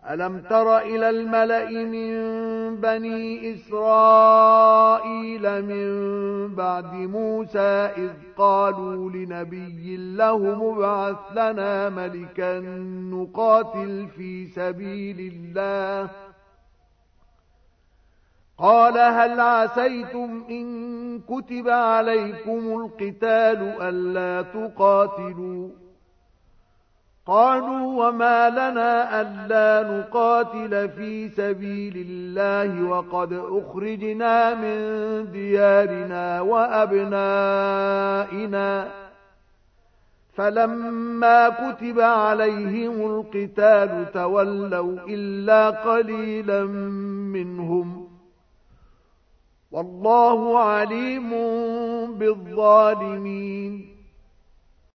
ألم تر إلى الملأ من بني إسرائيل من بعد موسى إذ قالوا لنبي له مبعث لنا ملكا نقاتل في سبيل الله قال هل عسيتم إن كتب عليكم القتال ألا تقاتلوا قالوا وما لنا ألا نقاتل في سبيل الله وقد أخرجنا من ديارنا وأبنائنا فلما كتب عليهم القتال تولوا إلا قليلا منهم والله عليم بالظالمين